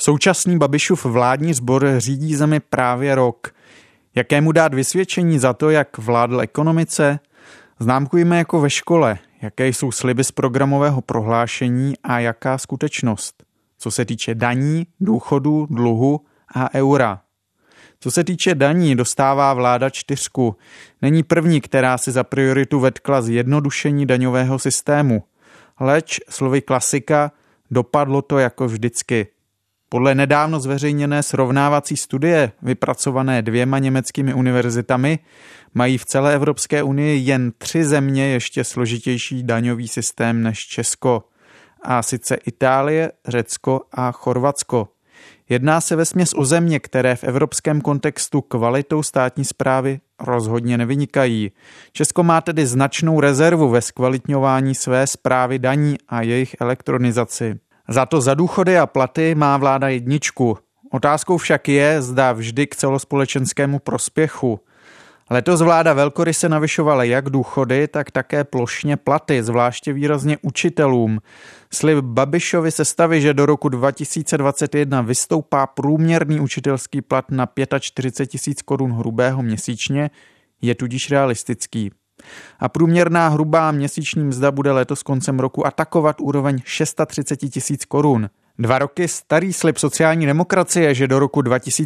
Současný Babišův vládní sbor řídí zemi právě rok. Jakému dát vysvědčení za to, jak vládl ekonomice? Známkujme jako ve škole, jaké jsou sliby z programového prohlášení a jaká skutečnost. Co se týče daní, důchodů, dluhu a eura. Co se týče daní, dostává vláda 4. Není první, která si za prioritu vetkla zjednodušení daňového systému. Leč, slovy klasika, dopadlo to jako vždycky. Podle nedávno zveřejněné srovnávací studie, vypracované 2 německými univerzitami, mají v celé Evropské unii jen 3 země ještě složitější daňový systém než Česko. A sice Itálie, Řecko a Chorvatsko. Jedná se vesměs o země, které v evropském kontextu kvalitou státní správy rozhodně nevynikají. Česko má tedy značnou rezervu ve zkvalitňování své správy daní a jejich elektronizaci. Za to za důchody a platy má vláda 1. Otázkou však je, zda vždy k celospolečenskému prospěchu. Letos vláda velkoryse navyšovala jak důchody, tak také plošně platy, zvláště výrazně učitelům. Slib Babišovy sestavy, že do roku 2021 vystoupá průměrný učitelský plat na 45 000 korun hrubého měsíčně, je tudíž realistický. A průměrná hrubá měsíční mzda bude letos koncem roku atakovat úroveň 630 000 korun. 2 roky starý slib sociální demokracie, že do roku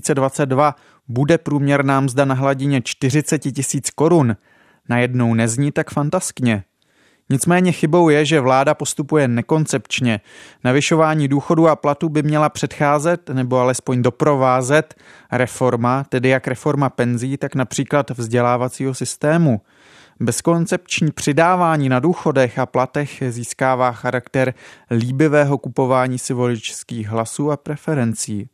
2022 bude průměrná mzda na hladině 40 000 korun, najednou nezní tak fantaskně. Nicméně chybou je, že vláda postupuje nekoncepčně. Navyšování důchodů a platů by měla předcházet nebo alespoň doprovázet reforma, tedy jak reforma penzí, tak například vzdělávacího systému. Bezkoncepční přidávání na důchodech a platech získává charakter líbivého kupování si voličských hlasů a preferencí.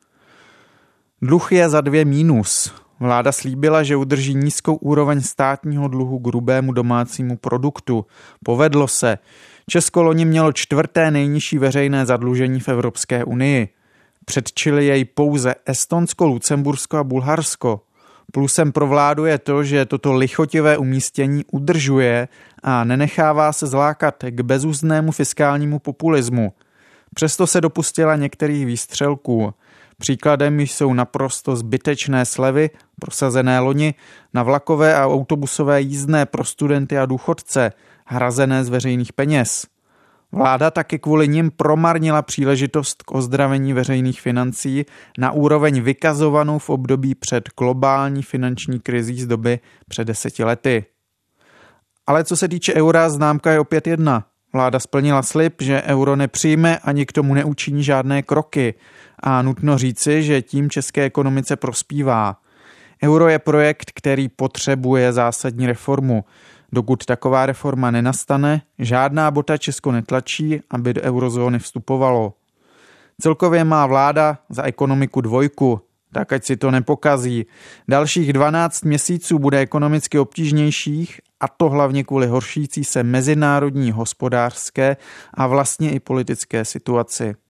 Dluh je za 2 mínus. Vláda slíbila, že udrží nízkou úroveň státního dluhu k hrubému domácímu produktu. Povedlo se. Česko loni mělo 4. nejnižší veřejné zadlužení v Evropské unii. Předčili jej pouze Estonsko, Lucembursko a Bulharsko. Plusem pro vládu je to, že toto lichotivé umístění udržuje a nenechává se zlákat k bezúzdnému fiskálnímu populismu. Přesto se dopustila některých výstřelků. Příkladem jsou naprosto zbytečné slevy, prosazené loni, na vlakové a autobusové jízdné pro studenty a důchodce, hrazené z veřejných peněz. Vláda taky kvůli nim promarnila příležitost k ozdravení veřejných financí na úroveň vykazovanou v období před globální finanční krizí z doby před 10 lety. Ale co se týče eura, známka je opět 1. Vláda splnila slib, že euro nepřijme ani k tomu neučiní žádné kroky a nutno říci, že tím české ekonomice prospívá. Euro je projekt, který potřebuje zásadní reformu. Dokud taková reforma nenastane, žádná bota Česko netlačí, aby do eurozóny vstupovalo. Celkově má vláda za ekonomiku 2, tak ať si to nepokazí. Dalších 12 měsíců bude ekonomicky obtížnějších, a to hlavně kvůli horšící se mezinárodní hospodářské a vlastně i politické situaci.